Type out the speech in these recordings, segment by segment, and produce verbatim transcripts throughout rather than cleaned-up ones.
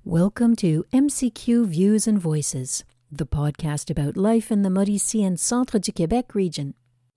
Welcome to M C Q Views and Voices, the podcast about life in the Mauricie and Centre du Québec region.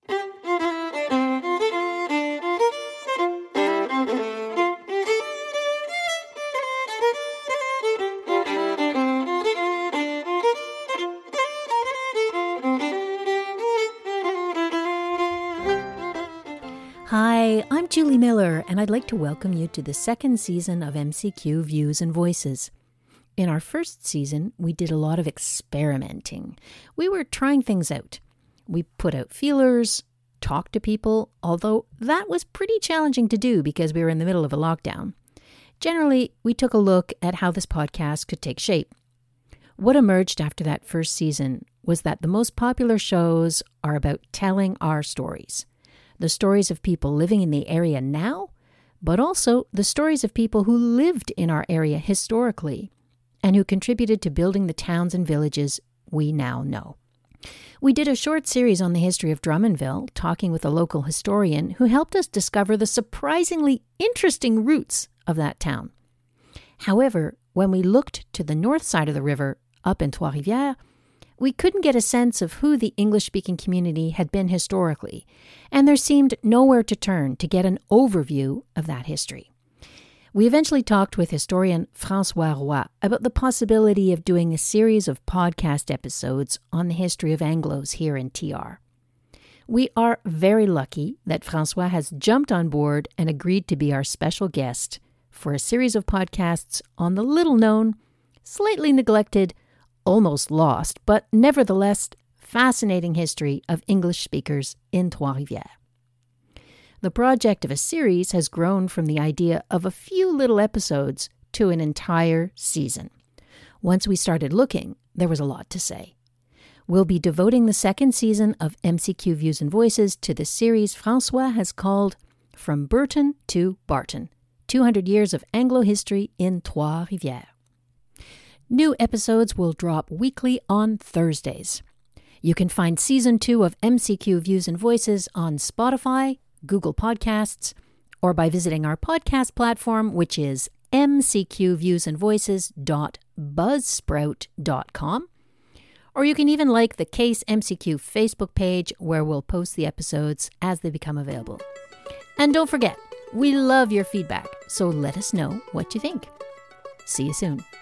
Hi, I'm Julie Miller, and I'd like to welcome you to the second season of M C Q Views and Voices. In our first season, we did a lot of experimenting. We were trying things out. We put out feelers, talked to people, although that was pretty challenging to do because we were in the middle of a lockdown. Generally, we took a look at how this podcast could take shape. What emerged after that first season was that the most popular shows are about telling our stories. The stories of people living in the area now, but also the stories of people who lived in our area historically and who contributed to building the towns and villages we now know. We did a short series on the history of Drummondville, talking with a local historian who helped us discover the surprisingly interesting roots of that town. However, when we looked to the north side of the river, up in Trois-Rivières, we couldn't get a sense of who the English-speaking community had been historically, and there seemed nowhere to turn to get an overview of that history. We eventually talked with historian François Roy about the possibility of doing a series of podcast episodes on the history of Anglos here in T R. We are very lucky that François has jumped on board and agreed to be our special guest for a series of podcasts on the little-known, slightly neglected, almost lost, but nevertheless fascinating history of English speakers in Trois-Rivières. The project of a series has grown from the idea of a few little episodes to an entire season. Once we started looking, there was a lot to say. We'll be devoting the second season of M C Q Views and Voices to the series François has called From Burton to Barton, two hundred years of Anglo history in Trois-Rivières. New episodes will drop weekly on Thursdays. You can find Season two of M C Q Views and Voices on Spotify, Google Podcasts, or by visiting our podcast platform, which is m c q views and voices dot buzzsprout dot com. Or you can even like the Case M C Q Facebook page, where we'll post the episodes as they become available. And don't forget, we love your feedback, so let us know what you think. See you soon.